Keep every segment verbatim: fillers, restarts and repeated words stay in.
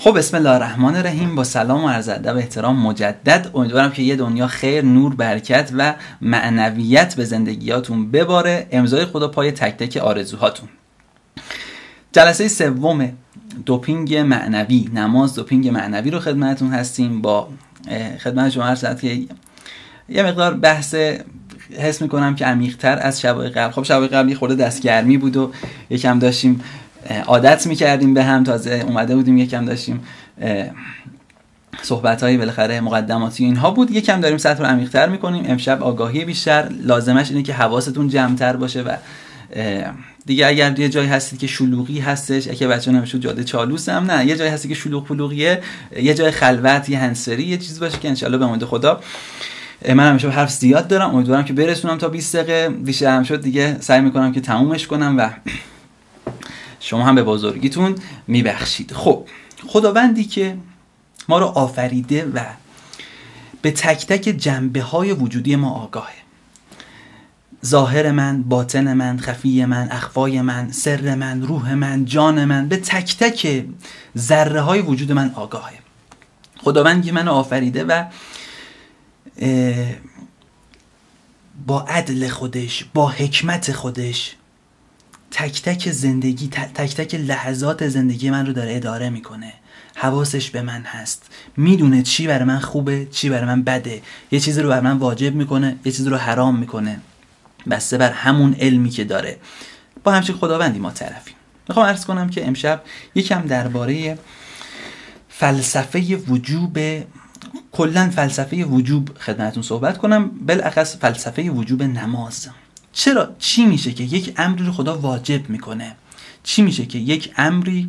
خب بسم الله الرحمن الرحیم. با سلام و عرض ادب و احترام مجدد، امیدوارم که یه دنیا خیر، نور، برکت و معنویت به زندگیاتون بباره. امضای خدا پای تک تک آرزوهاتون. جلسه سوم دوپینگ معنوی، نماز دوپینگ معنوی رو خدمتتون هستیم. با خدمت شما عرض شد که یه مقدار بحث حس میکنم که عمیق‌تر از شبای قبل. خب شبای قبل یه خورده دستگرمی بود و یکم داشتیم عادت میکردیم به هم، تازه اومده بودیم یکم داشتیم صحبت‌های بالاخره مقدماتی اینها بود، یکم داریم سطح رو عمیق‌تر میکنیم. امشب آگاهی بیشتر، لازمش اینه که حواستون جمع‌تر باشه و دیگه اگر یه جایی هستید که شلوغی هستش، اگه بچه‌ها نمیشه جاده چالوس هم نه، یه جایی هستی که شلوغ پلوغیه، یه جای خلوت، یه هنسفری، یه چیز باشه که ان شاءالله به امید خدا. من همیشه حرف زیاد دارم، امیدوارم که برسونم تا بیست دقیقه، بیشتر هم شد دیگه سعی میکنم که تمومش کنم و شما هم به بزرگیتون میبخشید. خب خداوندی که ما رو آفریده و به تک تک جنبه های وجودی ما آگاهه، ظاهر من، باطن من، خفی من، اخفای من، سر من، روح من، جان من، به تک تک ذره های وجود من آگاهه. خداوندی که من رو آفریده و با عدل خودش، با حکمت خودش تک تک زندگی، تک تک لحظات زندگی من رو داره اداره میکنه. حواسش به من هست، میدونه چی برای من خوبه، چی برای من بده، یه چیزی رو برای من واجب میکنه، یه چیزی رو حرام میکنه، بسته بر همون علمی که داره. با همچین خداوندی ما طرفیم. میخوام عرض کنم که امشب یکم درباره فلسفه وجوب، کلا فلسفه وجوب خدمتتون صحبت کنم، بالاخص فلسفه وجوب نماز. چرا؟ چی میشه که یک امری رو خدا واجب میکنه؟ چی میشه که یک امری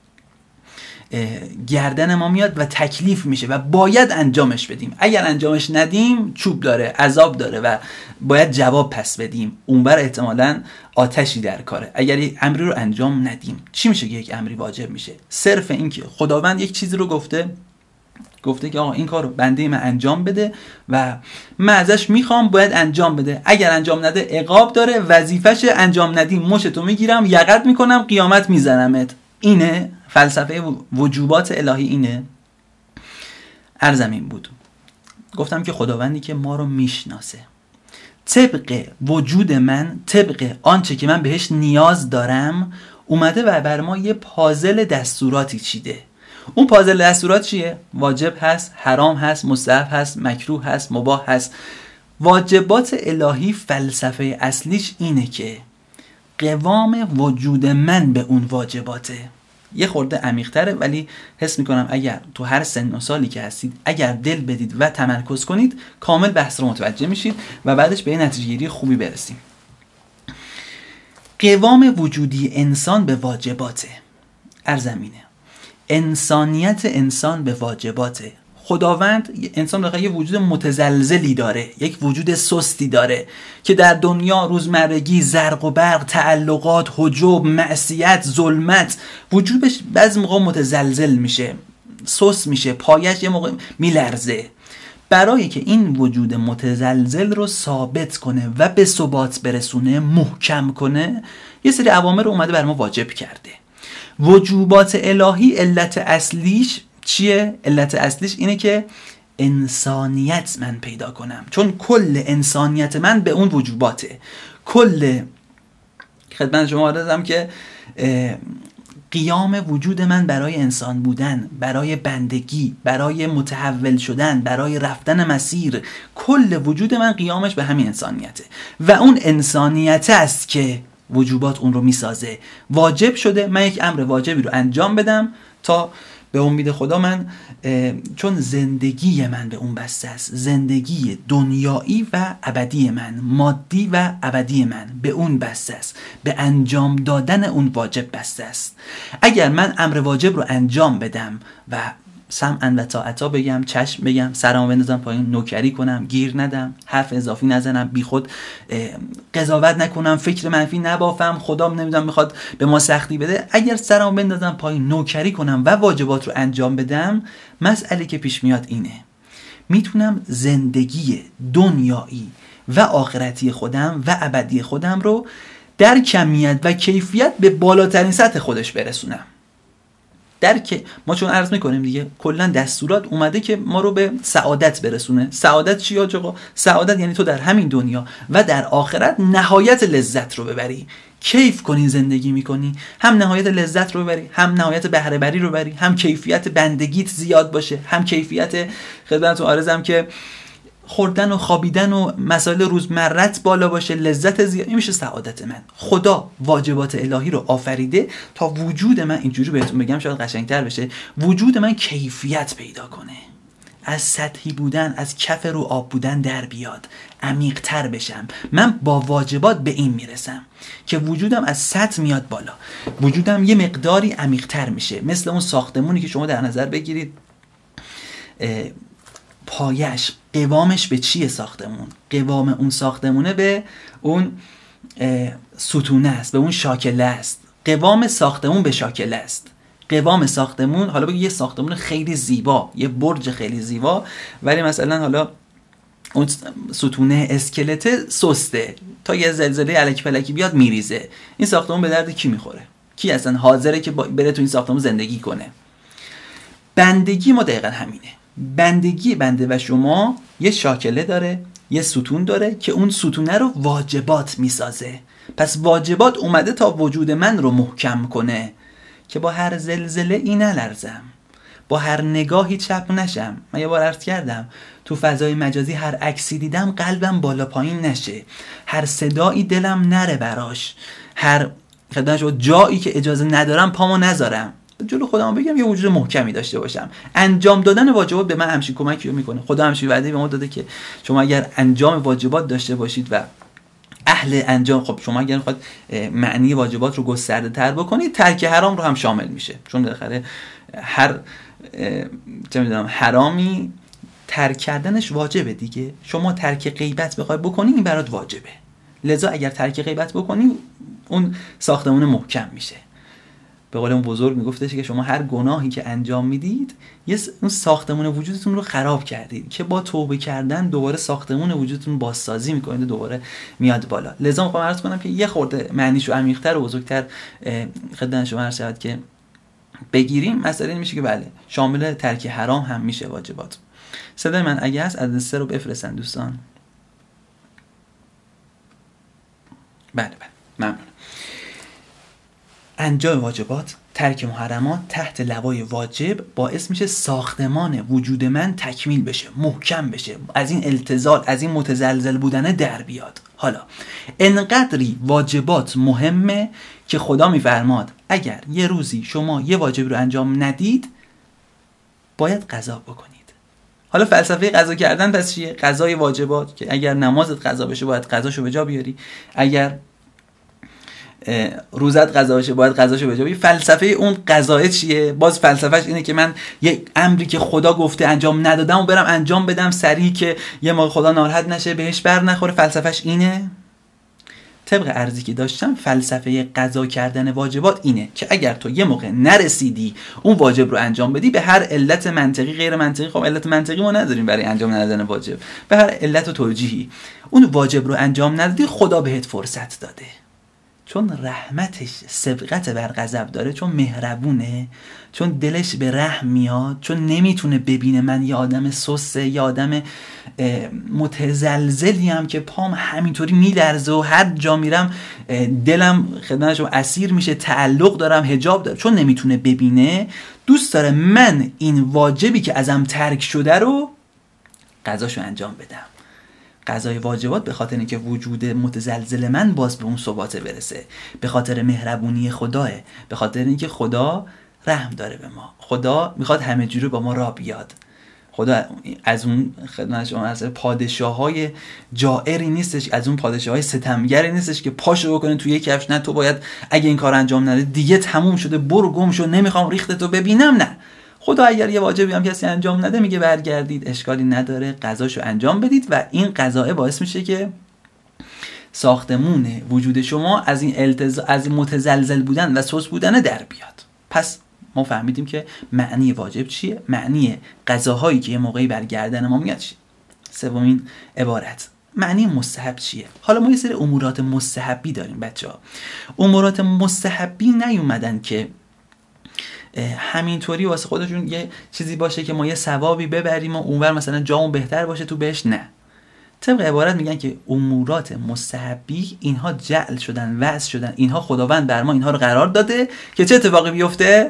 گردن ما میاد و تکلیف میشه و باید انجامش بدیم؟ اگر انجامش ندیم چوب داره، عذاب داره و باید جواب پس بدیم. اونور احتمالاً آتشی در کاره اگر یک امری رو انجام ندیم. چی میشه که یک امری واجب میشه؟ صرف این که خداوند یک چیزی رو گفته گفته که آقا این کارو بنده من انجام بده و من ازش میخوام باید انجام بده. اگر انجام نده عقاب داره، وظیفش انجام ندی مشتو میگیرم، یقت میکنم، قیامت میزنمت. اینه فلسفه وجوبات الهی. اینه عرضم این بود، گفتم که خداوندی که ما رو میشناسه، طبق وجود من، طبق آنچه که من بهش نیاز دارم، اومده و بر ما یه پازل دستوراتی چیده. اون پازل دستورات چیه؟ واجب هست، حرام هست، مستحب هست، مکروه هست، مباح هست. واجبات الهی فلسفه اصلیش اینه که قوام وجود من به اون واجباته. یه خورده عمیق‌تره ولی حس میکنم اگر تو هر سن و سالی که هستید اگر دل بدید و تمرکز کنید کامل بحث رو متوجه میشید و بعدش به نتیجه گیری خوبی برسیم. قوام وجودی انسان به واجباته. ارزمینه انسانیت انسان به واجباته. خداوند انسان داخل یه وجود متزلزلی داره، یک وجود سستی داره که در دنیا روزمرگی زرق و برق، تعلقات، حجب، معصیت، ظلمت، وجودش بعضی موقع متزلزل میشه، سست میشه، پایش یه موقع میلرزه. برای که این وجود متزلزل رو ثابت کنه و به ثبات برسونه، محکم کنه، یه سری اوامر اومده بر ما واجب کرده. وجوبات الهی علت اصلیش چیه؟ علت اصلیش اینه که انسانیت من پیدا کنم، چون کل انسانیت من به اون وجوباته. کل خدمت شما عرضم که قیام وجود من برای انسان بودن، برای بندگی، برای متحول شدن، برای رفتن مسیر، کل وجود من قیامش به همین انسانیته و اون انسانیت است که وجوبات اون رو میسازه. واجب شده من یک امر واجبی رو انجام بدم تا به امید خدا من، چون زندگی من به اون بسته است، زندگی دنیایی و ابدی من، مادی و ابدی من به اون بسته است، به انجام دادن اون واجب بسته است. اگر من امر واجب رو انجام بدم و سمعا و طاعتا بگم، چشم بگم، سرمو بندازم پایین، نوکری کنم، گیر ندم، حرف اضافی نزنم، بی خود قضاوت نکنم، فکر منفی نبافم، خدام نمیدونم میخواد به ما سختی بده، اگر سرمو بندازم پایین، نوکری کنم و واجبات رو انجام بدم، مسئله که پیش میاد اینه، میتونم زندگی دنیایی و آخرتی خودم و ابدی خودم رو در کمیت و کیفیت به بالاترین سطح خودش برسونم. در که ما چون عرض میکنیم دیگه کلا دستورات اومده که ما رو به سعادت برسونه. سعادت چی آقا؟ سعادت یعنی تو در همین دنیا و در آخرت نهایت لذت رو ببری، کیف کنی زندگی میکنی، هم نهایت لذت رو ببری، هم نهایت بهره بری رو ببری، هم کیفیت بندگیت زیاد باشه، هم کیفیت خدمتتون عرضم که خوردن و خوابیدن و مسائل روزمرت بالا باشه، لذت زیاد. این میشه سعادت من. خدا واجبات الهی رو آفریده تا وجود من، اینجوری بهتون بگم شاید قشنگتر بشه، وجود من کیفیت پیدا کنه، از سطحی بودن، از کف رو آب بودن در بیاد، عمیق تر بشم. من با واجبات به این میرسم که وجودم از سطح میاد بالا، وجودم یه مقداری عمیق تر میشه. مثل اون ساختمونی که شما در نظر بگیرید پایش، قوامش به چیه ساختمون؟ قوام اون ساختمونه به اون ستونه است، به اون شاکله است. قوام ساختمون به شاکله است. قوام ساختمون، حالا بگید یه ساختمون خیلی زیبا، یه برج خیلی زیبا، ولی مثلا حالا اون ستونه اسکلت سسته، تا یه زلزله الکی پلکی بیاد میریزه. این ساختمون به درد کی میخوره؟ کی اصلا حاضره که بره تو این ساختمون زندگی کنه؟ بندگی ما دقیقا همینه. بندگی بنده و شما یه شاکله داره، یه ستون داره که اون ستونه رو واجبات میسازه. پس واجبات اومده تا وجود من رو محکم کنه که با هر زلزله ای نلرزم، با هر نگاهی چپ نشم. من یه بار عرض کردم تو فضای مجازی هر عکسی دیدم قلبم بالا پایین نشه، هر صدایی دلم نره براش، هر خدمتش جایی که اجازه ندارم پامو نذارم، جلو خودم بگم یه وجود محکمی داشته باشم. انجام دادن واجبات به من همچین کمکی رو میکنه. خدا همچین وعده به ما داده که شما اگر انجام واجبات داشته باشید و اهل انجام، خب شما اگر میخواد معنی واجبات رو گسترده تر بکنید، ترک حرام رو هم شامل میشه، چون بالاخره هر چه میدونم حرامی ترک کردنش واجبه دیگه. شما ترک غیبت بخوای بکنی این برات واجبه، لذا اگر ترک غیبت بکنی اون ساختمون محکم میشه. به قول اون بزرگ میگفتش که شما هر گناهی که انجام میدید یه اون ساختمون وجودتون رو خراب کردید که با توبه کردن دوباره ساختمون وجودتون بازسازی میکنید، دوباره میاد بالا. لذا میخوام عرض کنم که یه خورده معنیشو عمیق‌تر و بزرگتر خدمت شما عرض شود که بگیریم. مسئله این میشه که بله شامل ترک حرام هم میشه واجبات. صدای من اگه هست عدد سه رو بفرستن دوستان. بله بله ممنون. انجام واجبات، ترک محرمات تحت لوای واجب باعث میشه ساختمان وجود من تکمیل بشه، محکم بشه، از این التزال، از این متزلزل بودنه در بیاد. حالا انقدری واجبات مهمه که خدا میفرماد اگر یه روزی شما یه واجب رو انجام ندید باید قضا بکنید. حالا فلسفه قضا کردن پس چیه؟ قضای واجبات که اگر نمازت قضا بشه باید قضاشو به جا بیاری، اگر روزت قضا بشه باید قضاشو به جا بیاری. فلسفه اون قضا چیه؟ باز فلسفهش اینه که من یه امری که خدا گفته انجام ندادم و برم انجام بدم سریع که یه موقع خدا ناراحت نشه، بهش بر نخوره. فلسفهش اینه. طبق عرضی که داشتم فلسفه قضا کردن واجبات اینه که اگر تو یه موقع نرسیدی اون واجب رو انجام بدی، به هر علت منطقی غیر منطقی، خب علت منطقی ما نداریم برای انجام ندادن واجب، به هر علت و توجیهی اون واجب رو انجام ندادی، خدا بهت فرصت داده، چون رحمتش سبقت بر غضب داره، چون مهربونه، چون دلش به رحم میاد، چون نمیتونه ببینه من یه آدم سسه، یه آدم متزلزلی هم که پام همینطوری میلرزه و هر جا میرم دلم خدمتشون اسیر میشه، تعلق دارم، حجاب دارم، چون نمیتونه ببینه دوست داره من این واجبی که ازم ترک شده رو قضاشو انجام بدم. قضای واجبات به خاطر اینکه وجود متزلزل من باز به اون ثبات برسه، به خاطر مهربونی خداه، به خاطر اینکه خدا رحم داره به ما، خدا میخواد همه جوره با ما را بیاد. خدا از اون خدمت شما از پادشاه‌های جائری نیستش، از اون پادشاه‌های ستمگری نیستش که پاشو بکنه توی کفش، نه تو باید اگه این کار انجام نده دیگه تموم شده، برو گم شو، نمیخوام ریختتو ببینم. نه، خدا اگر یه واجبی هم کسی انجام نده میگه برگردید، اشکالی نداره، قضاشو انجام بدید و این قضا باعث میشه که ساختمون وجود شما از این التز... از این متزلزل بودن و سوس بودن در بیاد. پس ما فهمیدیم که معنی واجب چیه، معنی قضاهایی که یه موقعی برگردن ما میاد چیه. سومین عبارت، معنی مستحب چیه؟ حالا ما یه سری امورات مستحبی داریم بچه‌ها. امورات مستحبی نیومدن که همینطوری واسه خودشون یه چیزی باشه که ما یه ثوابی ببریم و اونور مثلا جامون بهتر باشه تو بهش. نه، طبق عبارت میگن که امورات مستحبی اینها جعل شدن، وضع شدن، اینها خداوند بر ما اینها رو قرار داده که چه اتفاقی بیفته؟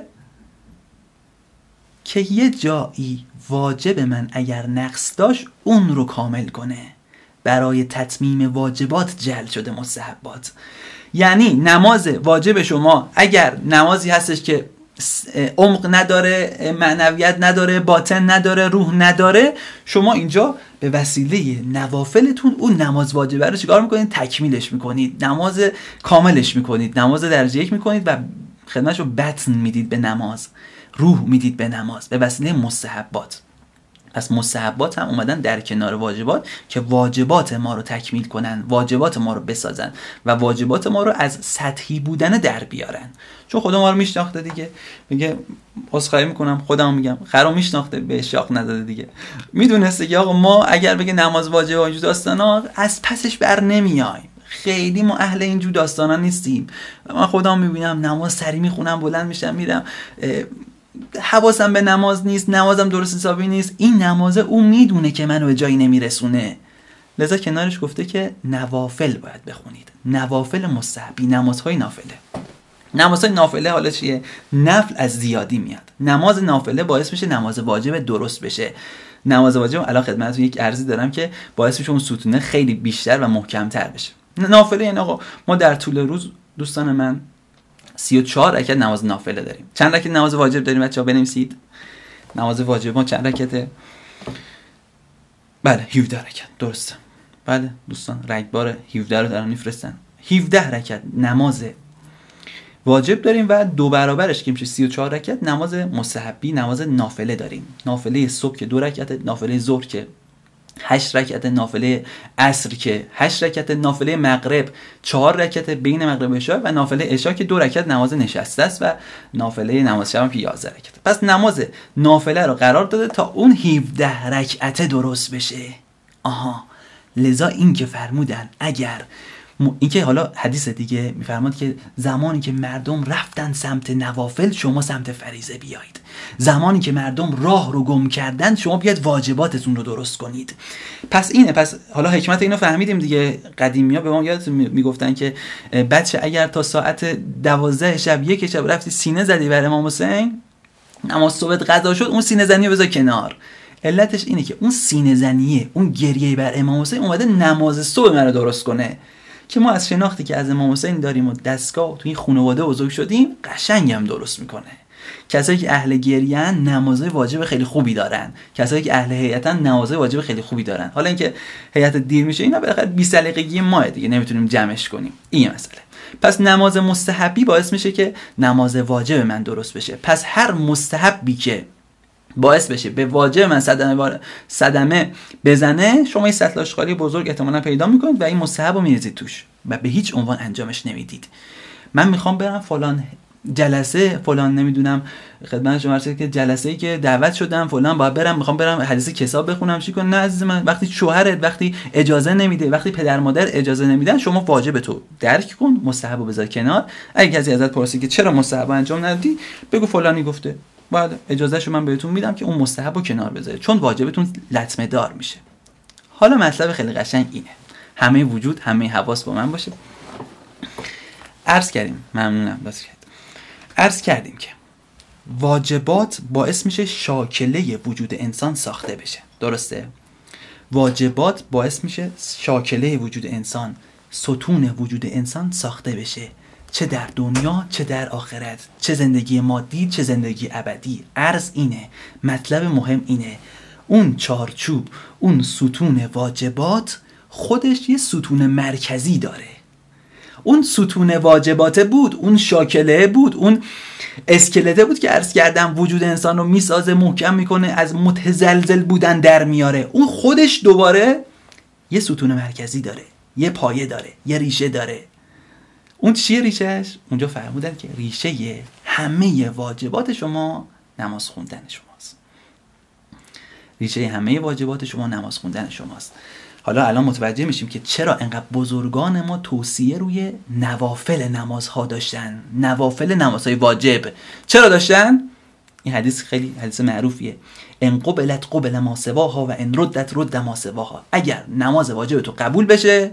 که یه جایی واجب من اگر نقص داشت اون رو کامل کنه. برای تتمیم واجبات جعل شده مستحبات. یعنی نماز واجب شما اگر نمازی هستش که عمق نداره، معنویت نداره، باطن نداره، روح نداره، شما اینجا به وسیله نوافلتون اون نماز واجبه رو چیکار میکنید؟ تکمیلش میکنید، نماز کاملش میکنید، نماز درجه یک میکنید و خدمتش رو بطن میدید به نماز، روح میدید به نماز به وسیله مستحبات. پس مستحبات هم اومدن در کنار واجبات که واجبات ما رو تکمیل کنن، واجبات ما رو بسازن و واجبات ما رو از سطحی بودن در بیارن. چون خدا ما رو میشناخته دیگه، میگه عذرخواهی میکنم خودم میگم خرو میشناخته به شاق نداده دیگه، میدونسته که آقا ما اگر بگه نماز واجب و اینجور داستانا از پسش بر نمیایم، خیلی ما اهل اینجور داستانا نیستیم. من خودم میبینم نماز سری میخونم، بلند میشم میرم، حواسم به نماز نیست، نمازم درست حسابی نیست. این نمازه اون میدونه که منو به جایی نمیرسونه، لذا کنارش گفته که نوافل باید بخونید، نوافل مستحبی، نمازهای نافله. نمازهای نافله حالا چیه؟ نفل از زیادی میاد. نماز نافله باعث میشه نماز واجب درست بشه. نماز واجب الان خدمتتون یک عرضی دارم که باعث میشه اون ستونه خیلی بیشتر و محکمتر بشه. نافله یعنی آقا ما در طول روز دوستان من سی و چهار رکعت نماز نافله داریم. چند رکعت نماز واجب داریم بچه‌ها بنویسید؟ نماز واجب ما چند رکعته؟ بله هفده رکعت، درسته. بله دوستان رگبار هفده رو دارن میفرستن. هفده رکعت نماز واجب داریم و دو برابرش که میشه سی و چهار رکعت نماز مستحبی، نماز نافله داریم. نافله صبح که دو رکعت، نافله ظهر که هشت رکعت، نافله عصر که هشت رکعت، نافله مغرب چهار رکعت بین مغرب و عشا و نافله عشا که دو رکعت نماز نشسته است و نافله نماز شب که یازده رکعت. پس نماز نافله رو قرار داده تا اون هفده رکعت درست بشه. آها، لذا این که فرمودن اگر م... این که حالا حدیث دیگه میفرماد که زمانی که مردم رفتن سمت نوافل شما سمت فریضه بیایید، زمانی که مردم راه رو گم کردن شما بیاید واجباتتون رو درست کنید. پس اینه. پس حالا حکمت اینو فهمیدیم دیگه. قدیمی ها به ما یادتون میگفتن که بچه اگر تا ساعت دوازده شب یک شب رفتی سینه زدی بر امام حسین، نماز صبح قضا شد، اون سینه زنی رو بذار کنار. علتش اینه که اون سینه زنیه، اون گریه بر امام حسین اومده نماز صبح من رو درست کنه. که ما از شناختی که از امام حسین داریم و دستگاه تو این خانواده بزرگ شدیم قشنگ هم درست میکنه. کسایی که اهل گریه‌ان نمازهای واجب خیلی خوبی دارن، کسایی که اهل هیئتن نمازهای واجب خیلی خوبی دارن. حالا اینکه هیئت دیر میشه اینا بالاخره بی سلیقگی ما دیگه، نمیتونیم جمعش کنیم، این مسئله. پس نماز مستحبی باعث میشه که نماز واجب من درست بشه. پس هر مستحبی که باعث بشه به واجب من صدمه بار صدمه بزنه، شما این سطل آشغالی بزرگ احتمالاً پیدا میکنید و این مستحب رو میریزید توش و به هیچ عنوان انجامش نمیدید. من میخوام برم فلان جلسه، فلان نمیدونم خدمت شما عرض که جلسه‌ای که دعوت شدم فلان باید برم، میخوام برم حدیث کتاب بخونم چی کنم. نه عزیز من، وقتی شوهرت وقتی اجازه نمیده، وقتی پدر مادر اجازه نمیدن، شما واجب تو درک کن، مستحب رو بذار کنار. اگه کسی ازت پرسید که چرا مستحب انجام ندادی، بگو فلانی گفته، بعد اجازهشو من بهتون میدم که اون مستحب رو کنار بذارید، چون واجبتون لطمه دار میشه. حالا مطلب خیلی قشنگ اینه، همه وجود همه حواس با من باشه. عرض کردیم، ممنونم بس کرد. عرض کردیم که واجبات باعث میشه شاکله وجود انسان ساخته بشه، درسته؟ واجبات باعث میشه شاکله وجود انسان، ستون وجود انسان ساخته بشه، چه در دنیا چه در آخرت، چه زندگی مادی چه زندگی ابدی. عرض اینه، مطلب مهم اینه، اون چارچوب، اون ستون واجبات خودش یه ستون مرکزی داره. اون ستون واجبات بود، اون شاکله بود، اون اسکلته بود که عرض کردم وجود انسان رو میسازه، محکم میکنه، از متزلزل بودن در میاره. اون خودش دوباره یه ستون مرکزی داره، یه پایه داره، یه ریشه داره. اون چیه ریشهش؟ اونجا فرمودن که ریشه همه واجبات شما نماز خوندن شماست. ریشه همه واجبات شما نماز خوندن شماست. حالا الان متوجه میشیم که چرا انقدر بزرگان ما توصیه روی نوافل نمازها داشتن. نوافل نمازهای واجب چرا داشتن؟ این حدیث خیلی حدیث معروفیه. ان قبلت قبل ما سواها و ان ردت رد ما سواها. اگر نماز واجب تو قبول بشه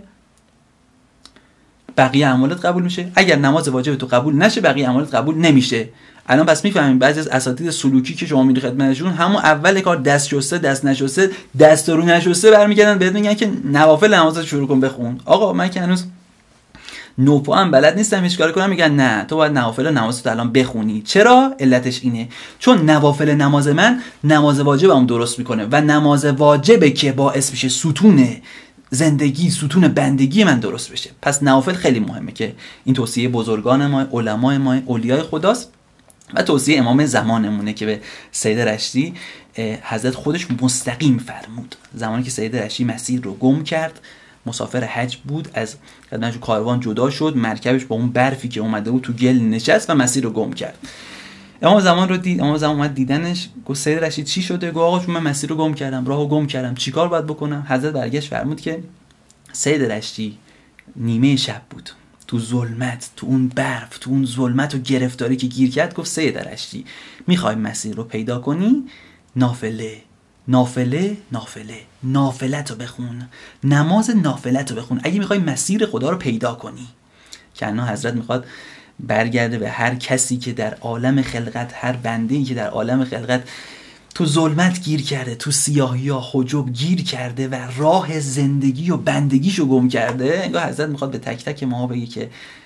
بقیه اعمالت قبول میشه، اگر نماز واجب تو قبول نشه بقیه اعمالت قبول نمیشه. الان پس میفهمیم بعضی از اساتید سلوکی که شما میری خدمتشون همون اول کار دست شسته دست نشسته دست رو نشسته برمیگردن بهت میگن که نوافل نمازت شروع کن بخون. آقا من که هنوز نوپا هم بلد نیستم هیچ کاری کنم، میگن نه تو باید نوافل نمازت الان بخونی. چرا؟ علتش اینه چون نوافل نماز من نماز واجبم درست میکنه و نماز واجبه که باعث میشه ستون زندگی ستون بندگی من درست بشه. پس نوافل خیلی مهمه که این توصیه بزرگان ما، علمای ما، اولیای خداست و توصیه امام زمانمونه که به سید رشتی حضرت خودش مستقیم فرمود. زمانی که سید رشتی مسیر رو گم کرد، مسافر حج بود، از خدمتش کاروان جدا شد، مرکبش با اون برفی که اومده بود تو گل نشست و مسیر رو گم کرد. امام زمان رو دید، امام زمان اومد دیدنش، گفت سید رشید چی شده؟ گفت آقا چون من مسیر رو گم کردم، راهو گم کردم، چیکار باید بکنم؟ حضرت برگشت فرمود که سید رشتی نیمه شب بود، تو ظلمت، تو اون برف، تو اون ظلمت و گرفتاری که گیر کرد، گفت سید رشتی میخوای مسیر رو پیدا کنی؟ نافله نافله نافله نافلت رو بخون، نماز نافلت رو بخون اگه میخوای مسیر خدا رو پیدا کنی. که انا حضرت میخواد برگرده به هر کسی که در عالم خلقت، هر بنده‌ای که در عالم خلقت تو ظلمت گیر کرده، تو سیاهی ها حجب گیر کرده و راه زندگی و بندگیشو گم کرده. انگار حضرت میخواد به تک تک ما بگه که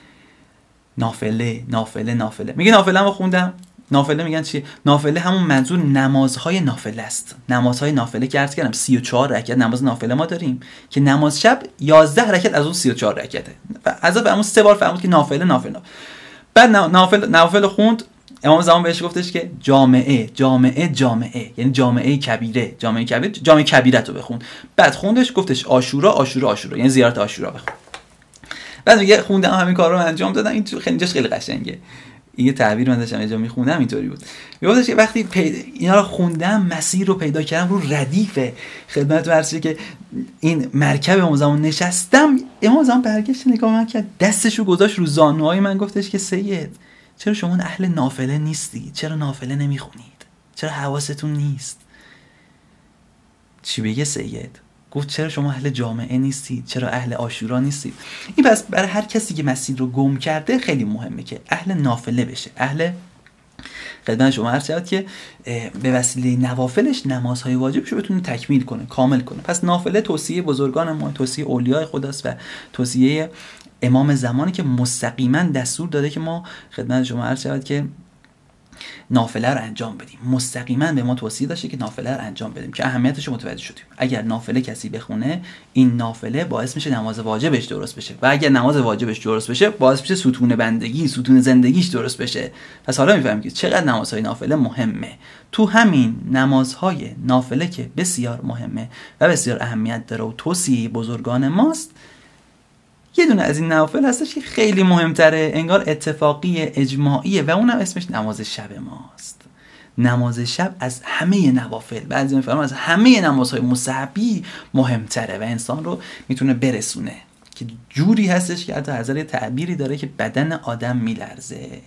نافله نافله نافله. میگه نافله هم خوندم. نافله میگن چی؟ نافله همون منظور نمازهای نافله است. نمازهای نافله که عرض کردم سی و چهار رکعت نماز نافله ما داریم که نماز شب یازده رکعت از اون سی و چهار رکعته. و حضرت فرمود سه بار فرمود که نافله نافله. بعد نافله نافله خوند. امام زمان بهش گفتش که جامعه جامعه جامعه، یعنی جامعه کبیره، جامعه کبیر، جامعه کبیره تو بخون. بعد خوندش گفتش عاشورا عاشورا عاشورا، یعنی زیارت عاشورا بخون. بعد میگه خوندم همین کارا رو انجام دادم. این خیلی اینجاش خیلی قشنگه. این تعبیر من داشتم اینجا میخوندم اینطوری بود. میگفتش که وقتی پیدا اینا رو خوندم مسیر رو پیدا کردم، رو ردیف خدمت ورسی که این مرکب امام زمان نشستم، امام زمان برگشت نگاه من کرد، دستشو گذاشت رو زانوهای من، گفتش که سید چرا شما اهل نافله نیستی؟ چرا نافله نمیخونید؟ چرا حواستون نیست؟ چی بگه سید؟ گفت چرا شما اهل جامعه نیستید؟ چرا اهل عاشورا نیستید؟ این پس برای هر کسی که مسیر رو گم کرده خیلی مهمه که اهل نافله بشه، اهل خدمت شما عرض شد که به وسیله نوافلش نمازهای واجبش رو بتونه تکمیل کنه، کامل کنه. پس نافله توصیه بزرگان ما، توصیه اولیای خداست و توصیه امام زمانی که مستقیما دستور داده که ما خدمت شما عرض شد که نافله رو انجام بدیم. مستقیما به ما توصیه داشته که نافله رو انجام بدیم که اهمیتش رو متوجه شدیم. اگر نافله کسی بخونه، این نافله باعث میشه نماز واجبش درست بشه و اگر نماز واجبش درست بشه باعث میشه ستون بندگی، ستون زندگیش درست بشه. پس حالا میفهمیم که چقدر نمازهای نافله مهمه. تو همین نمازهای نافله که بسیار مهمه و بسیار اهمیت داره و توصیه بزرگان ماست، یه دونه از این نوافل هستش که خیلی مهمتره، انگار اتفاقی اجماعیه و اونم اسمش نماز شب ماست. نماز شب از همه نوافل، بعضی میفهمن از همه نمازهای مستحبی مهمتره و انسان رو میتونه برسونه، که جوری هستش که حتی حضرت تعبیری داره که بدن آدم میلرزه.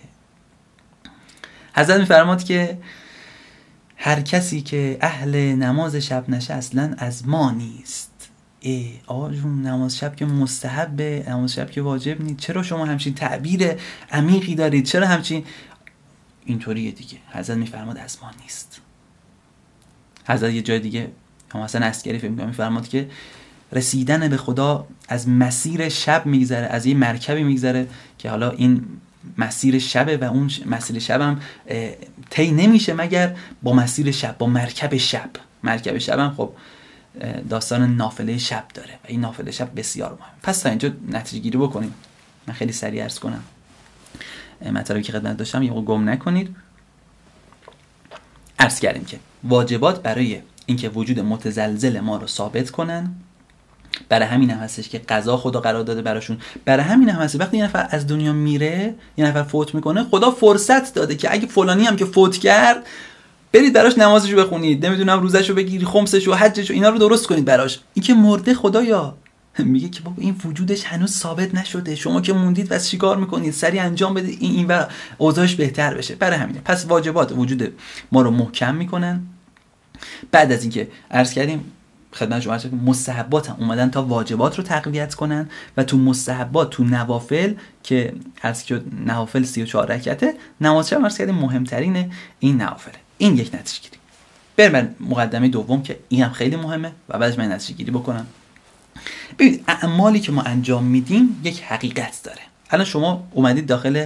حضرت میفرماد که هر کسی که اهل نماز شب نشه اصلا از ما نیست. ای آقا جون، نماز شب که مستحبه، نماز شب که واجب نیست، چرا شما همچین تعبیر عمیقی دارید؟ چرا همچین اینطوریه دیگه؟ حضرت میفرماد از ما نیست. حضرت یه جای دیگه هم مثلا عسکری فکر میفرماد که رسیدن به خدا از مسیر شب میگذره، از یه مرکبی میگذره که حالا این مسیر شبه و اون مسیر شب هم طی نمیشه مگر با مسیر شب، با مرکب شب. مرکب شب هم خب داستان نافله شب داره و این نافله شب بسیار مهم. پس تا اینجا نتیجه گیری بکنیم. من خیلی سریع عرض کنم مطلبی که خدمت داشتم یه گم نکنید. عرض کردیم که واجبات برای اینکه وجود متزلزل ما رو ثابت کنن، برای همین هم هستش که قضا خدا قرار داده براشون. برای همین هم هستش وقتی یه نفر از دنیا میره، یه نفر فوت میکنه، خدا فرصت داده که اگه فلانی هم که فوت کرد برید براش نمازشو بخونید، نمیدونم روزشو بگیری، خمسشو، حجشو، اینا رو درست کنید براش. این که مرده خدایا میگه که بابا این وجودش هنوز ثابت نشده، شما که موندید و چیکار میکنید؟ سریع انجام بده این این و اوضاعش بهتر بشه. برای همینه پس واجبات وجود ما رو محکم میکنن. بعد از اینکه عرض کردیم خدمت شما که مستحبات هم اومدن تا واجبات رو تقویت کنن و تو مستحبات تو نوافل که عرض که نوافل سی و چهار رکعته، نماز شب عرض کردیم مهمترین این نوافله. این یک نتیجه گیری. بریم مقدمه دوم که این هم خیلی مهمه و بعدش من نتیجه گیری بکنم. ببینید اعمالی که ما انجام میدیم یک حقیقت داره. الان شما اومدید داخل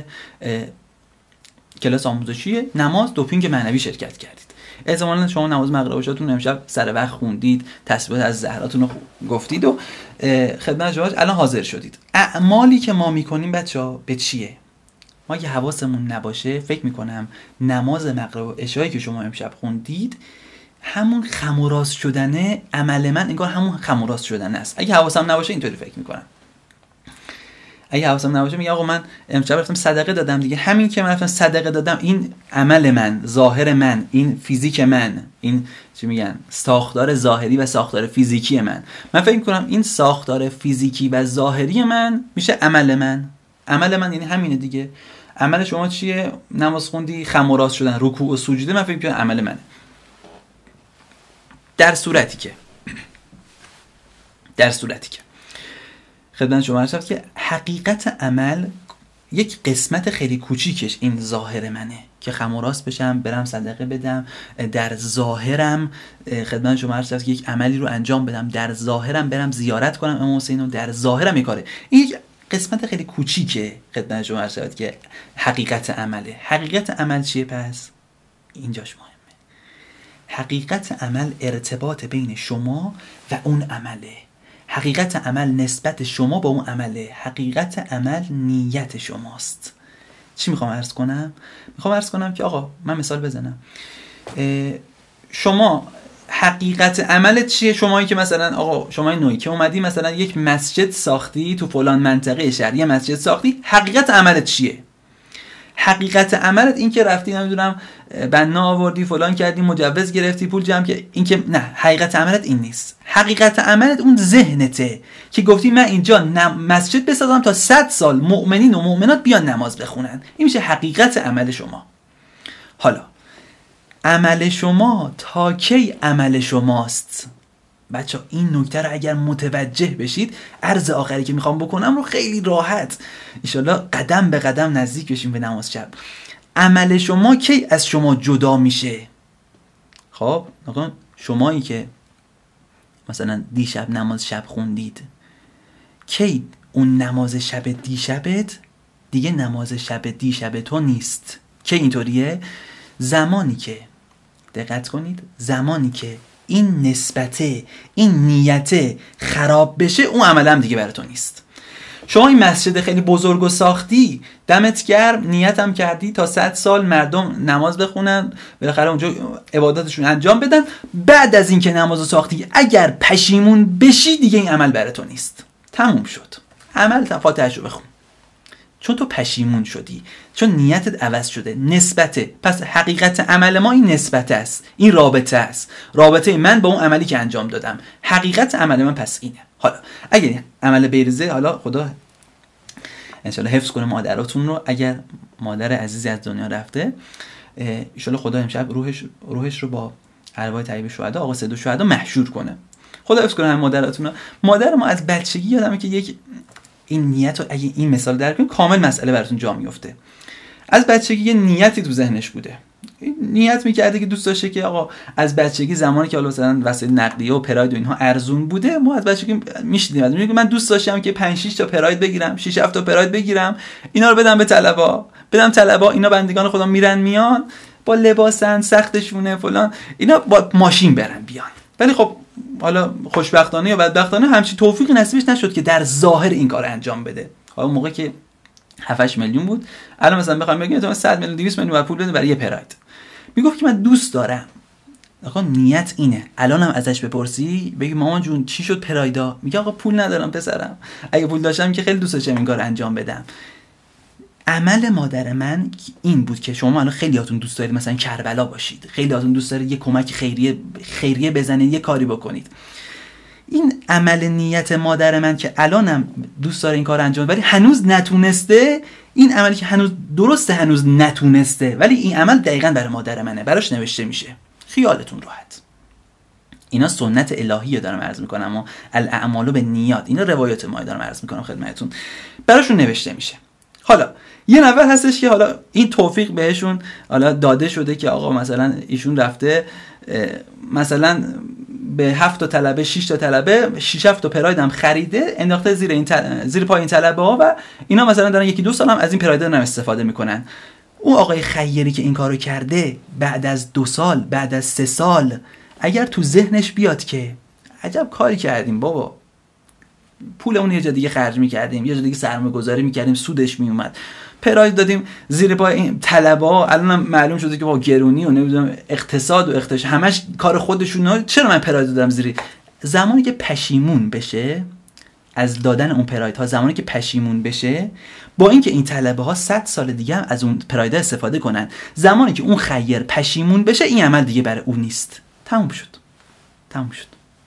کلاس آموزشی نماز دوپینگ معنوی شرکت کردید. احتمالاً شما نماز مغرب عشاتون امشب سر وقت خوندید، تسبیحات از زهراتون رو گفتید و خدمت شما الان حاضر شدید. اعمالی که ما میکنیم بچه‌ها به چیه؟ ما اگه حواسمون نباشه فکر میکنم نماز مغرب و عشایی که شما امشب خوندید همون خم و راست شدنه، عمل من انگار همون خم و راست شدنه است. اگه حواسم نباشه اینطوری فکر میکنم. اگه حواسم نباشه میگم آقا من امشب رفتم صدقه دادم دیگه، همین که من رفتم صدقه دادم این عمل من، ظاهر من، این فیزیک من، این چی میگن ساختار ظاهری و ساختار فیزیکی من، من فکر میکنم این ساختار فیزیکی و ظاهری من میشه عمل من. عمل من یعنی همینه دیگه. عمل شما چیه؟ نماز خوندی، خم و راست شدن، رکوع و سجوده، من فکر میکنم عمل منه. در صورتی که در صورتی که خدمت شما عرض شد که حقیقت عمل یک قسمت خیلی کوچیکش این ظاهر منه که خم و راست بشم، برم صدقه بدم، در ظاهرم خدمت شما عرض شد که یک عملی رو انجام بدم، در ظاهرم برم زیارت کنم امام حسین رو، در ظاهرم این کاره. این یک قسمت خیلی کوچیکه خدمت شما عرض شد که حقیقت عمله. حقیقت عمل چیه پس؟ اینجاش مهمه. حقیقت عمل ارتباط بین شما و اون عمله. حقیقت عمل نسبت شما با اون عمله. حقیقت عمل نیت شماست. چی میخوام عرض کنم؟ میخوام عرض کنم که آقا من مثال بزنم. شما حقیقت عملت چیه؟ شمایی که مثلا آقا شمای نوعی که اومدی مثلا یک مسجد ساختی تو فلان منطقه شهر، یه مسجد ساختی، حقیقت عملت چیه؟ حقیقت عملت این که رفتی نمیدونم بنا آوردی فلان کردی مجوز گرفتی پول جمع که این که نه، حقیقت عملت این نیست. حقیقت عملت اون ذهنته که گفتی من اینجا مسجد بسازم تا صد سال مؤمنین و مؤمنات بیان نماز بخونن. این میشه حقیقت عمل شما. حالا عمل شما تا کی عمل شماست؟ بچه این نکته رو اگر متوجه بشید عرض آخری که میخوام بکنم رو خیلی راحت انشالله قدم به قدم نزدیک بشیم به نماز شب. عمل شما کی از شما جدا میشه؟ خب نکن شمایی که مثلا دیشب نماز شب خوندید، کی اون نماز شب دیشبت دیگه نماز شب دیشب تو نیست. کی اینطوریه؟ زمانی که دقت کنید، زمانی که این نسبته، این نیته خراب بشه اون عمل هم دیگه برای تو نیست. شما این مسجد خیلی بزرگ و ساختی، دمت گرم، نیتم کردی تا صد سال مردم نماز بخونن، بالاخره اونجا عباداتشون انجام بدن. بعد از اینکه نمازو ساختی اگر پشیمون بشی دیگه این عمل برای تو نیست. تموم شد. عمل فاتحه‌شو بخون. چون تو پشیمون شدی، چون نیتت عوض شده، نسبته. پس حقیقت عمل ما این نسبت است، این رابطه است، رابطه من با اون عملی که انجام دادم. حقیقت عمل من پس اینه. حالا اگه عمل بیرزه، حالا خدا انشالله حفظ کنه مادراتون رو، اگر مادر عزیزی از دنیا رفته انشالله خدا امشب روحش روحش رو با ارواح طیب شهدا آقا سید شهدا محشور کنه. خدا حفظ کنه مادراتون رو. مادر ما از بچگی یادمه که یک این نیت رو اگه این مثال در کنید کامل مسئله براتون جا میفته. از بچگی یه نیتی تو ذهنش بوده، نیت میکرده که دوست داشته که آقا از بچگی زمانی که حالا مثلا وسایل نقلیه و پراید و اینها ارزون بوده، ما از بچگی میشیدیم از میگه من دوست داشتم که پنج شش تا پراید بگیرم، شش هفت تا پراید بگیرم، اینا رو بدم به طلبا، بدم طلبا، اینا بندگان خدا میرن میان با لباسن سختشونه فلان، اینا با ماشین برن بیان. ولی خب حالا خوشبختانه یا بدبختانه همچین توفیقی نصیبش نشد که در ظاهر این کار انجام بده. حالا موقع که هفت هشت میلیون بود، الان مثلا بخوام بگم تو صد میلیون دویست میلیون پول بده برای یه پراید، میگفت که من دوست دارم. آقا نیت اینه. الانم ازش بپرسی بگی مامان جون چی شد پرایدا، میگه آقا پول ندارم پسرم، اگه پول داشتم که خیلی دوست داشتم این کار انجام بدم. عمل مادر من این بود که شما الان خیلیاتون دوست دارید مثلا کربلا باشید، خیلیاتون دوست دارید یه کمک خیریه خیریه بزنید، یه کاری بکنید. این عمل نیت مادر من که الانم دوست داره این کار انجام ولی هنوز نتونسته، این عملی که هنوز درسته هنوز نتونسته ولی این عمل دقیقاً برای مادر منه، براش نوشته میشه. خیالتون راحت. اینا سنت الهیه دارم عرض میکنم و الاعمال بالنیات، اینا روایات ما دارم عرض میکنم خدمتتون، براشون نوشته میشه. حالا یه نفر هستش که حالا این توفیق بهشون حالا داده شده که آقا مثلا ایشون رفته مثلا به هفت تا طلبه شش تا طلبه شش هفت تا پراید هم خریده انداخته زیر این تل... زیر پای این طلبه ها و اینا مثلا دارن یکی دو سال هم از این پراید هم استفاده میکنن. اون آقای خیری که این کارو کرده بعد از دو سال بعد از سه سال اگر تو ذهنش بیاد که عجب کاری کردیم بابا، پولمون یه جا دیگه خرج میکردیم، یه جا دیگه سرمایه گذاری میکردیم، سودش میومد، پراید دادیم زیر پای این طلبا، الانم معلوم شده که با گرونی و نمیدونم اقتصاد و اقتصاد همش کار خودشون، چرا من پراید دادم زیر؟ زمانی که پشیمون بشه از دادن اون پراید ها، زمانی که پشیمون بشه، با اینکه این طلبه ها صد سال دیگه هم از اون پراید استفاده کنن، زمانی که اون خیر پشیمون بشه این عمل دیگه برای اون نیست. تموم شد. تموم شد.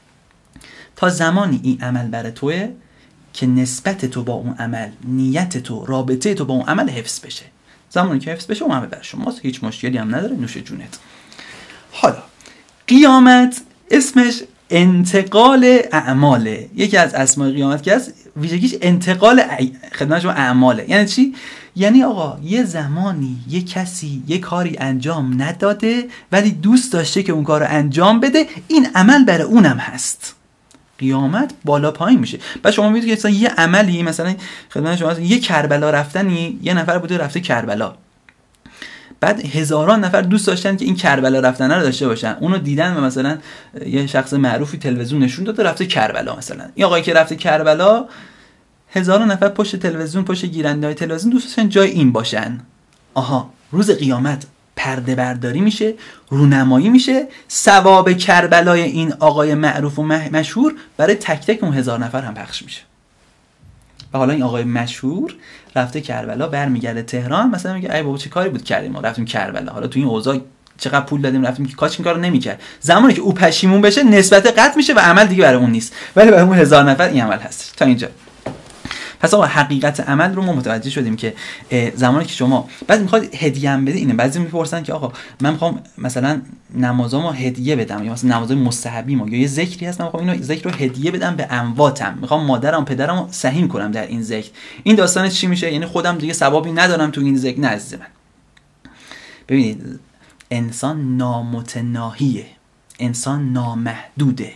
تا زمانی این عمل برای توه که نسبت تو با اون عمل، نیت تو، رابطه تو با اون عمل حفظ بشه. زمانی که حفظ بشه اون عمل برای شماست، هیچ مشکلی هم نداره، نوش جونت. حالا قیامت اسمش انتقال اعماله. یکی از اسماء قیامت که از ویژگیش انتقال خدمت شما اعماله. یعنی چی؟ یعنی آقا یه زمانی یه کسی یه کاری انجام نداده ولی دوست داشته که اون کار رو انجام بده، این عمل برای اونم هست. قیامت بالا پایین میشه. بعد شما میگید که مثلا یه عملی، مثلا خدمت شما یه کربلا رفتنی، یه نفر بوده رفته کربلا، بعد هزاران نفر دوست داشتن که این کربلا رفتن رو داشته باشن، اونو دیدن و مثلا یه شخص معروفی تلویزیون نشون داده رفته کربلا، مثلا این آقایی که رفته کربلا هزاران نفر پشت تلویزیون، پشت گیرنده‌های تلویزیون دوست داشتن جای این باشن. آها، روز قیامت پرده برداری میشه، رونمایی میشه، ثواب کربلای این آقای معروف و مشهور برای تک تک اون هزار نفر هم پخش میشه. و حالا این آقای مشهور رفته کربلا، برمیگرده تهران، مثلا میگه ای بابا چه کاری بود کردیم ما رفتیم کربلا، حالا تو این اوضاع چقدر پول دادیم رفتیم که کاش این کارو نمیکرد. زمانی که او پشیمون بشه نسبت قطع میشه و عمل دیگه برای اون نیست، ولی برای اون هزار نفر این عمل هست. تا اینجا پس آقا حقیقت عمل رو ما متوجه شدیم که زمانی که شما بعد میخواد هدیه هم بده، اینه بعضی میپرسن که آقا من میخوام مثلا نمازامو هدیه بدم یا مثلا نمازای مستحبی ما یا یه ذکری هست من میخوام اینو ذکر رو هدیه بدم به امواتم، میخوام مادرم پدرمو سهیم کنم در این ذکر، این داستان چی میشه؟ یعنی خودم دیگه ثوابی ندارم تو این ذکر؟ نه عزیز من. ببینید انسان نامتناهیه، انسان نامحدوده،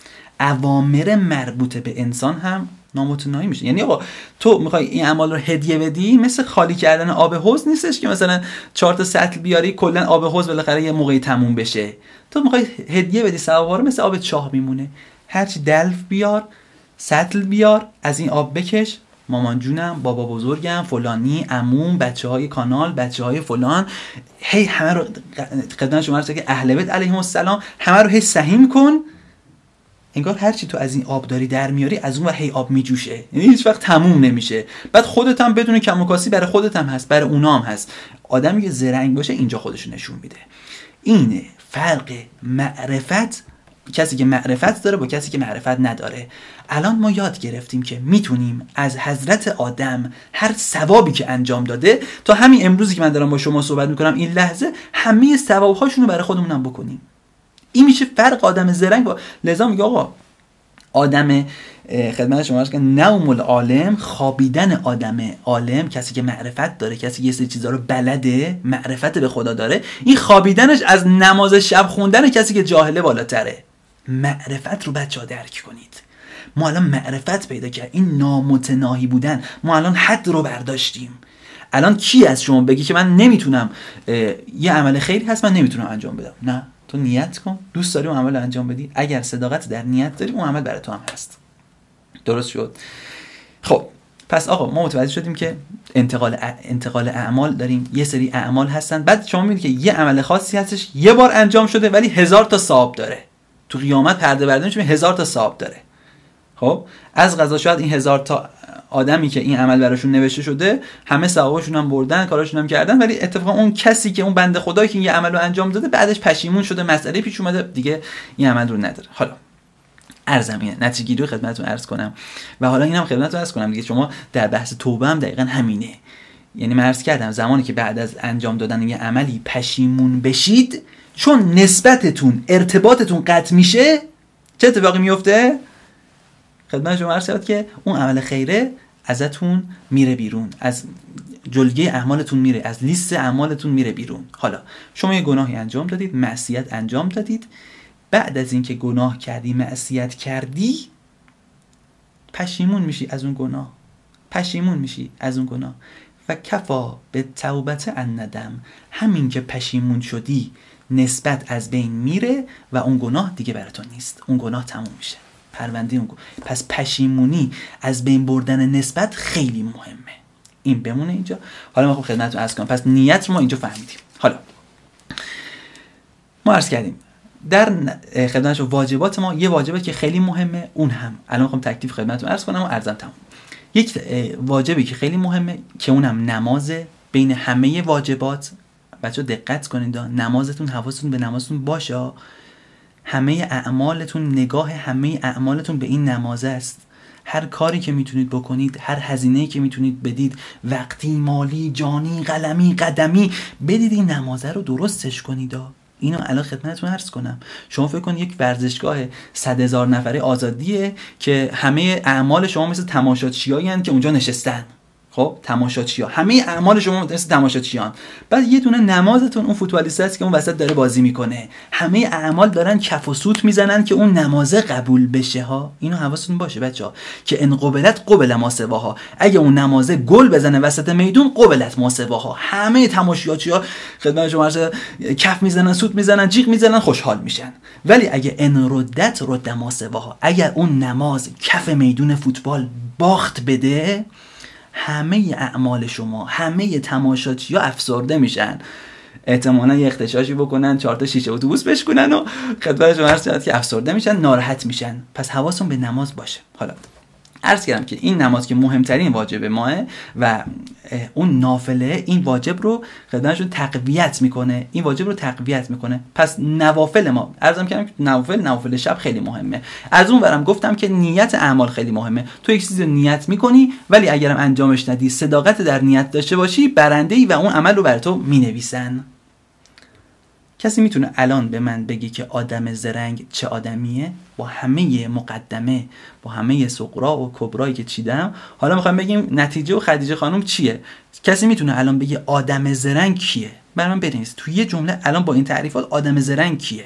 اوامر مربوط به انسان هم نامتناهی میشه. یعنی آقا تو میخوای این اعمال رو هدیه بدی، مثل خالی کردن آب حوض نیستش که مثلا چهار تا سطل بیاری کلا آب حوض بالاخره یه موقعی تموم بشه. تو میخوای هدیه بدی ثوابا رو، مثل آب چاه میمونه، هرچی دلف بیار، سطل بیار، از این آب بکش، مامان جونم، بابا بزرگم، فلانی، عموم، بچهای کانال، بچهای فلان، هی همه رو خدمت شما هست که اهل بیت علیهم السلام، همه رو هی سهیم کن، انگار هر چی تو از این آب داری در میاری از اون ور هی آب میجوشه، یعنی هیچ وقت تموم نمیشه. بعد خودت هم بدون کم و کاسی برای خودت هم هست، برای اونا هم هست. آدمی که زرنگ باشه اینجا خودش نشون میده. اینه فرق معرفت، کسی که معرفت داره با کسی که معرفت نداره. الان ما یاد گرفتیم که میتونیم از حضرت آدم هر ثوابی که انجام داده تا همین امروزی که من دارم با شما صحبت میکنم این لحظه، همه ثوابهاشون رو برای خودمونم بکنیم. این میشه فرق آدم زرنگ با. لذا میگه آقا آدم خدمت شما هست که نوم العالم، خوابیدن آدم عالم، کسی که معرفت داره، کسی که یه سری چیزا رو بلده، معرفت به خدا داره، این خوابیدنش از نماز شب خوندن کسی که جاهله بالاتره. معرفت رو بچه‌ها درک کنید. ما الان معرفت پیدا کردیم، این نامتناهی بودن، ما الان حد رو برداشتیم. الان کی از شما بگی که من نمیتونم، یه عمل خیری هست من نمیتونم انجام بدم؟ نه، تو نیت کن، دوست داری اون عمل رو انجام بدی، اگر صداقت در نیت داری اون عمل برای تو هم هست. درست شد؟ خب پس آقا ما متوجه شدیم که انتقال ا... انتقال اعمال داریم. یه سری اعمال هستن، بعد شما میبینید که یه عمل خاصی هستش یه بار انجام شده ولی هزار تا ثواب داره. تو قیامت پرده برداری میشه هزار تا ثواب داره. خب از قضا شاید این هزار تا آدمی که این عمل براشون نوشته شده همه ثوابشون هم بردن، کاراشون هم کردن، ولی اتفاقا اون کسی که اون بنده خدایی که این عمل رو انجام داده بعدش پشیمون شده، مسئله پیش اومده، دیگه این عمل رو نداره. حالا ارزم اینه، نتیجه گیری رو خدمتتون عرض کنم. و حالا اینم خدمتتون عرض کنم دیگه، شما در بحث توبه هم دقیقاً همینه. یعنی من عرض کردم زمانی که بعد از انجام دادن یه عملی پشیمون بشید، چون نسبتتون ارتباطتون قطع میشه، چه اتفاقی میفته؟ خدمت شما عرض کردم که اون عمل خیره ازتون میره بیرون، از جلگه اعمالتون میره، از لیست اعمالتون میره بیرون. حالا شما یه گناهی انجام دادید، معصیت انجام دادید، بعد از اینکه گناه کردی، معصیت کردی، پشیمون میشی از اون گناه، پشیمون میشی از اون گناه. و کفا به توبت الندم، همین که پشیمون شدی نسبت از بین میره و اون گناه دیگه براتون نیست، اون گناه تموم میشه، پرونده اون گناه. پس پشیمونی از بین بردن نسبت خیلی مهمه. این بمونه اینجا. حالا ما خب خدمتتون عرض کنم، پس نیت ما اینجا فهمیدیم. حالا ما عرض کردیم در خدمتش واجبات ما یه واجبه که خیلی مهمه، اون هم الان میخوام تکلیف خدمتتون عرض کنم و عرضم تموم. یک واجبی که خیلی مهمه که اونم نمازه. بین همه واجبات بچه‌ها دقت کنید، نمازتون حواستون به نمازتون باشه، همه اعمالتون، نگاه همه اعمالتون به این نمازه است. هر کاری که میتونید بکنید، هر هزینه‌ای که میتونید بدید، وقتی، مالی، جانی، قلمی، قدمی، بدید این نمازه رو درستش کنید. اینو الان خدمتتون عرض کنم. شما فکر کنید یک ورزشگاه صد هزار نفره آزادیه که همه اعمال شما مثل تماشاچیایی که اونجا نشستن. خب تماشاچی‌ها، همه اعمال شما مثل تماشاچیان. بعد یه دونه نمازتون اون فوتبالیست است که اون وسط داره بازی میکنه، همه اعمال دارن کف و سوت میزنن که اون نمازه قبول بشه ها. اینو حواستون باشه بچه‌ها که ان قبلت قبل ما سواها، اگه اون نمازه گل بزنه وسط میدون قبلت ما سواها، همه تماشاچی‌ها خدمت شما کف میزنن، سوت میزنن، جیغ میزنن، خوشحال میشن. ولی اگه ان ردت رد ما سواها، اگر اون نماز کف میدون فوتبال باخت بده، همه اعمال شما، همه تماشاچی‌ها افسرده میشن، احتمالاً یه اختشاشی بکنن، چهار تا شیشه اتوبوس بشکنن و خدمت شما عرض کردم که افسرده میشن، ناراحت میشن. پس حواستون به نماز باشه. حالا عرض کردم که این نماز که مهمترین واجب ماه و اون نافله این واجب رو خدمتشون تقویت میکنه، این واجب رو تقویت میکنه. پس نوافل ما عرضم کردم که نوافل نوافل شب خیلی مهمه. از اون ورم گفتم که نیت اعمال خیلی مهمه. تو یک چیزی رو نیت میکنی ولی اگرم انجامش ندی، صداقت در نیت داشته باشی، برنده‌ای و اون عمل رو بر تو مینویسن. کسی میتونه الان به من بگی که آدم زرنگ چه آدمیه؟ با همه مقدمه، با همه سغرا و کبرایی که چیدم، حالا میخوایم بگیم نتیجه و خدیجه خانم چیه؟ کسی میتونه الان بگه آدم زرنگ کیه؟ برای من بنویس توی یه جمله الان با این تعریفات آدم زرنگ کیه؟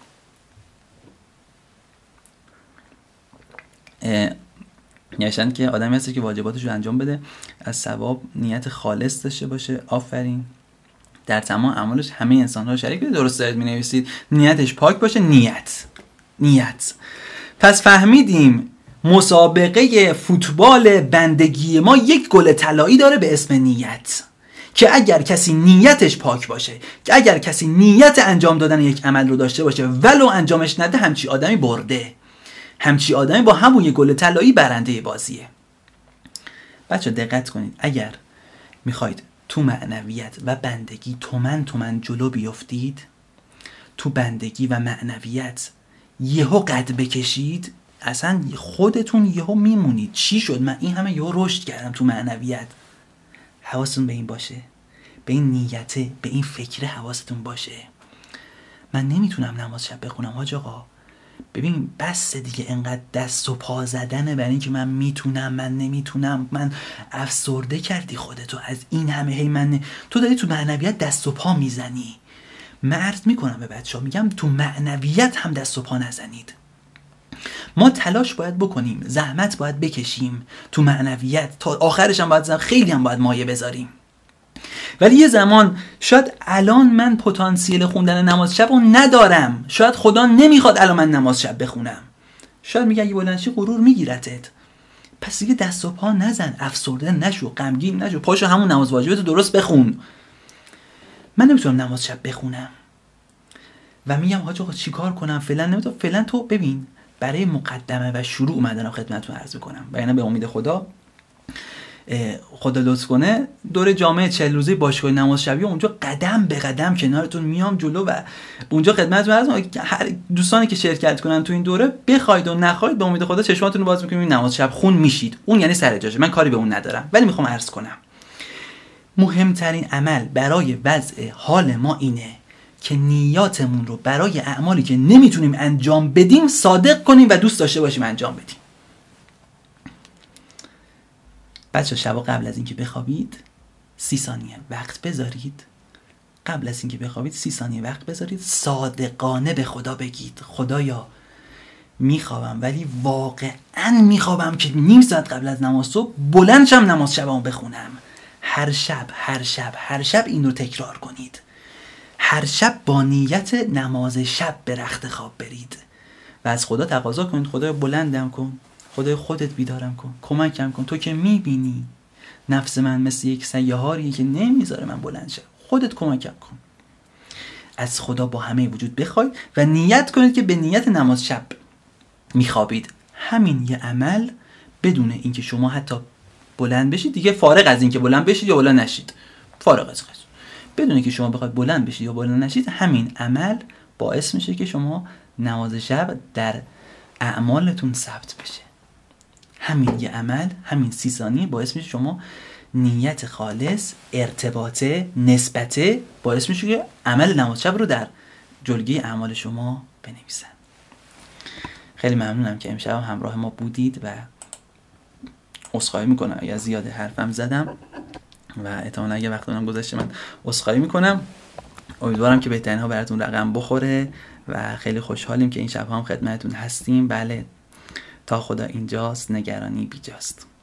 نشان که آدمی هست که واجباتش رو انجام بده، از ثواب نیت خالص داشته باشه. آفرین. در تمام اعمالش همه انسان‌ها شریک بده. درست دارید می‌نویسید. نیتش پاک باشه. نیت نیت پس فهمیدیم مسابقه فوتبال بندگی ما یک گل طلایی داره به اسم نیت، که اگر کسی نیتش پاک باشه، که اگر کسی نیت انجام دادن یک عمل رو داشته باشه ولو انجامش نده، همچی آدمی برده، همچی آدمی با همون یک گل طلایی برنده بازیه. بچه دقت کنید، اگر میخواید تو معنویت و بندگی تومن تومن جلو بیفتید، تو بندگی و معنویت یهو قد بکشید، اصلا خودتون یهو میمونید. چی شد من این همه یهو رشد کردم تو معنویت؟ حواستون به این باشه، به این نیته، به این فکر حواستون باشه. من نمیتونم نماز شب بخونم حاج آقا. ببین بس دیگه، انقدر دست و پا زدنه برای این که من میتونم، من نمیتونم، من افسرده کردی خودتو از این همه. هی من نه. تو داری تو معنویت دست و پا میزنی. من عرض میکنم به بچه ها، میگم تو معنویت هم دست و پا نزنید. ما تلاش باید بکنیم، زحمت باید بکشیم تو معنویت، تا آخرش هم باید زحمت، خیلی هم باید مایه بذاریم. ولی یه زمان شاید الان من پتانسیل خوندن نماز شب رو ندارم، شاید خدا نمیخواد الان من نماز شب بخونم، شاید میگه یه بلندشی غرور میگیرتت، پس دیگه دست و پا نزن، افسرده نشو، غمگین نشو، پاشو همون نماز واجبت درست بخون. من نمیتونم نماز شب بخونم و میگم حاج آقا چیکار کنم فعلا نمیتونم. فعلا تو ببین، برای مقدمه و شروع اومدنم خدمتتون عرض میکنم و اینا به امید خدا خدا لطف کنه دوره جامعه چهل روزه باشگاه نماز شبی اونجا قدم به قدم کنارتون میام جلو و اونجا خدمتتون هستم. هر دوستانی که شرکت کنن تو این دوره بخواید و نخواید به امید خدا چشماتون رو باز میکنید نماز شب خون میشید. اون یعنی سر جاشه، من کاری به اون ندارم، ولی میخوام عرض کنم مهمترین عمل برای وضع حال ما اینه که نیاتمون رو برای اعمالی که نمیتونیم انجام بدیم صادق کنیم و دوست داشته باشیم انجام بدیم. بچه شبا قبل از اینکه بخوابید سی ثانیه وقت بذارید قبل از اینکه بخوابید سی ثانیه وقت بذارید صادقانه به خدا بگید خدایا میخوابم ولی واقعا میخوابم که نیم ساعت قبل از نماز صبح بلند شم نماز شبام بخونم. هر شب هر شب هر شب این رو تکرار کنید. هر شب با نیت نماز شب به رخت خواب برید و از خدا تقاضا کنید خدایا بلندم کن، خدای خودت بیدارم کن، کمکم کن، تو که میبینی نفس من مثل یک سیاهاریه که نمیذاره من بلند شم، خودت کمکم کن. از خدا با همه وجود بخواید و نیت کنید که به نیت نماز شب میخوابید. همین یه عمل بدون اینکه شما حتی بلند بشید، دیگه فارغ از اینکه بلند بشید یا بلند نشید، فارغ از قضیه، بدون اینکه شما بخواید بلند بشید یا بلند نشید، همین عمل باعث میشه که شما نماز شب در اعمالتون ثبت بشه. همین یه عمل، همین سی ثانیه باعث میشه شما نیت خالص، ارتباطه، نسبته، باعث میشه که عمل نماز شب رو در جلگه اعمال شما بنویسن. خیلی ممنونم که امشب همراه ما بودید و عذرخواهی میکنم اگر زیاد حرفم زدم و احتمالاً اگه وقتم گذشته من عذرخواهی میکنم. امیدوارم که بهترین ها براتون رقم بخوره و خیلی خوشحالیم که این شب هم خدمتتون هستیم. بله تا خدا اینجاست نگرانی بیجاست.